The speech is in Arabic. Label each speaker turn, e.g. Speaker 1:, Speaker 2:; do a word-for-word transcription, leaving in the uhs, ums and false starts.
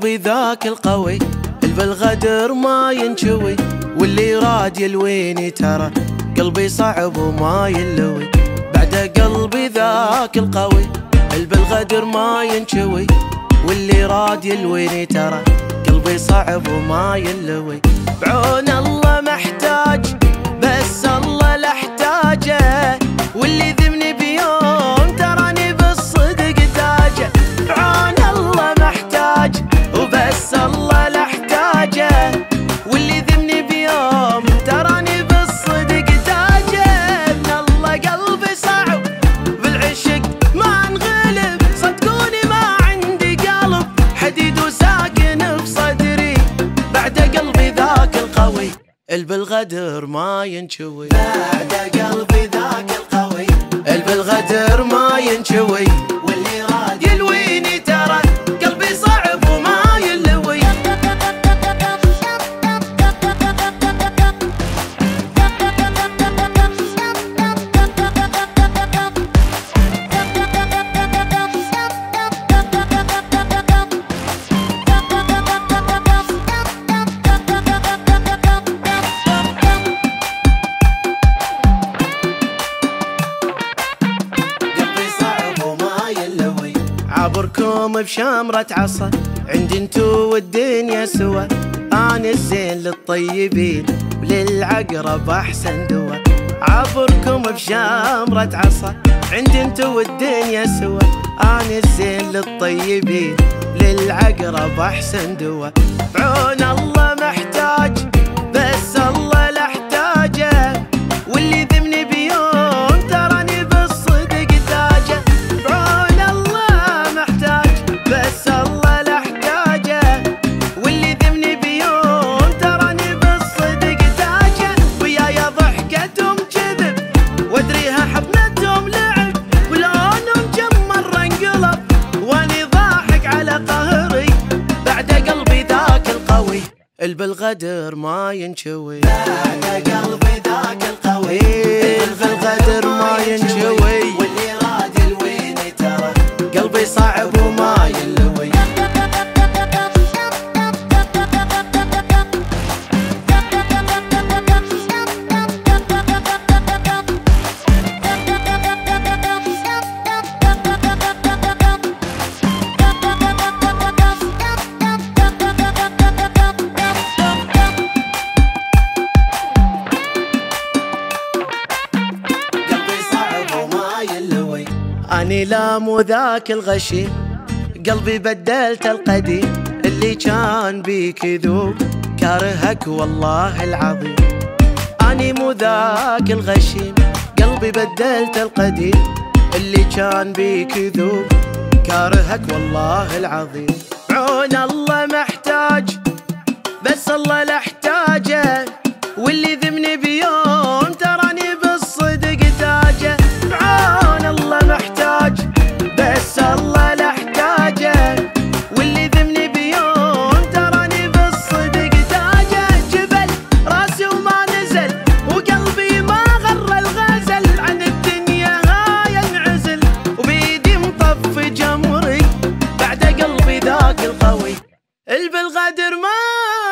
Speaker 1: قلبي ذاك القوي اللي بالغدر ما ينشوي، واللي راد يلويني ترى قلبي صعب وما يلوي. بعد قلبي ذاك القوي اللي بالغدر ما ينشوي، واللي راد يلويني ترى قلبي صعب وما يلوي. بعون الله محتاج بس الله لا احتاجه، واللي ذمني بيوم تراني بالصدق تاجه. بعون الله محتاج وبس الله لا احتاجه، واللي ذمني بيوم تراني بالصدق تاجه. من الله قلبي صعب بالعشق ما انغلب، صدقوني ما عندي قلب حديد وساكن بصدري. بعد قلبي ذاك القوي اللي بالغدر ما ينشوي،
Speaker 2: بعد قلبي ذاك القوي
Speaker 1: اللي بالغدر ما ينشوي،
Speaker 2: واللي راد
Speaker 1: يلويني ترى قلبي صعب وما يلوي. عبركم بشمرة عصا عندي انتو والدنيا سوا، انا الزين للطيبين وللعقرب احسن دوا. عبركم بشمرة عصا عندي انتو والدنيا سوا، انا الزين للطيبين للعقرب احسن دوا. بعون الله محتاج بس الله لا احتاجه، واللي ذمني بيوم تراني بالصدق تاجه. بعون الله محتاج بس الله لا احتاجه، واللي ذمني بيوم تراني بالصدق تاجه. ويايا ضحكتهم كذب وادريها حضنتهم لعب، ولونهم كم مرة انقلب واني ضاحك على قهري. بعد قلبي ذاك القوي اللي بالغدر ما ينشوي،
Speaker 2: بعد قلبي ذاك القوي
Speaker 1: اللي بالغدر ما ينشوي،
Speaker 2: واللي راد يلويني ترى
Speaker 1: قلبي صعب وما يلوي. أني لا مو ذاك الغشيم قلبي بدلت القديم، اللي كان بيك يذوب كارهك والله العظيم. أني مو ذاك الغشيم قلبي بدلت القديم، اللي كان بيك يذوب كارهك والله العظيم. عون الله محتاج بس الله لا احتاجه، واللي ذمني بيوم تراني بالصدق تاجه. عون الله محتاج بس الله لا احتاجه، واللي ذمني بيوم تراني بالصدق تاجه. جبل راسي وما نزل وقلبي ما غر الغزل، عن الدنيا هاي انعزل وبيدي مطفي جمري. بعد قلبي ذاك القوي اللي بالغدر ما